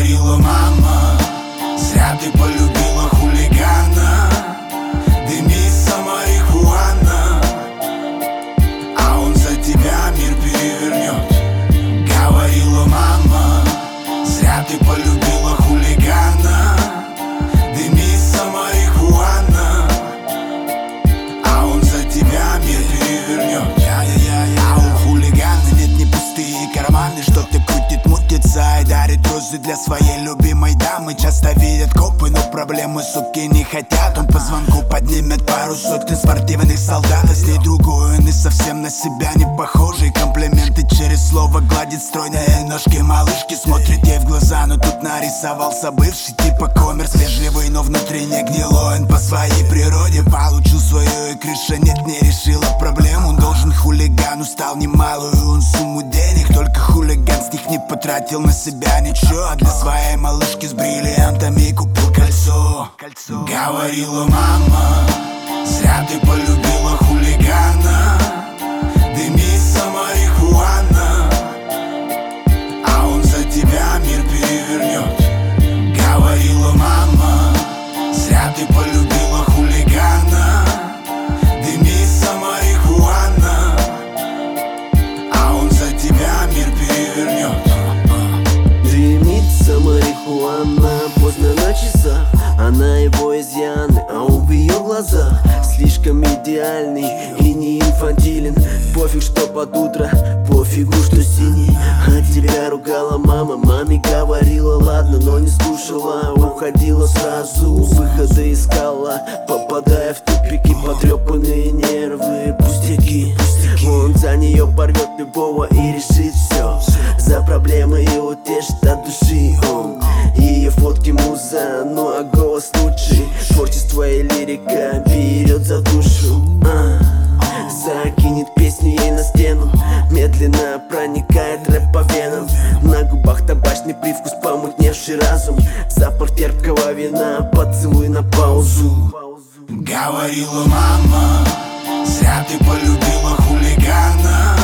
Говорила мама, зря ты полюбила хулигана. Дымится марихуана, а он за тебя мир перевернет. Говорила мама, зря ты полюбила хулигана. Дымится марихуана, а он за тебя мир перевернет. А у хулигана нет ни пустые карманы, что-то крутит, мутится и дарит розы для своей любимой дамы. Часто видят копы, но проблемы, суки, не хотят. Он по звонку поднимет пару сотен спортивных солдат, а с ней другой он и совсем на себя не похожий. Комплименты через слово гладит стройные ножки малышки, смотрит ей в глаза, но тут нарисовался бывший типа коммерс, вежливый, но внутренне гнилой. Он по своей природе получил свою, и крыша нет, не решила проблему. Он должен хулигану, стал немалую он сумму денег, только хулиган с них не потратил на себя ничего, а для своей малышки с бриллиантами купил кольцо. Говорила мама, зря ты полюбила хулигана. Дымится марихуана, а он за тебя мир перевернет. Говорила мама, зря ты полюбила хулигана. Дымится марихуана, а он за тебя мир перевернет. Дымится марихуана, поздно на часах, она его изъяны, а он в ее глазах слишком идеальный и не инфантилен. Пофиг, что под утро, пофигу, что синий. А тебя ругала мама, маме говорила ладно, но не слушала, уходила сразу, выхода искала, попадая в тупики, потрепанные нервы, пустяки. Он за нее порвет любого и решит все, за проблемы и утешит от души. Он ее фотки муза, ну а голос лучший, творчество и лирика берет за душу. Закинет песню ей на стену, медленно проникает рэп по венам. На губах табачный привкус, помутневший разум, запах терпкого вина, поцелуй на паузу. Говорила мама, зря ты полюбила хулигана.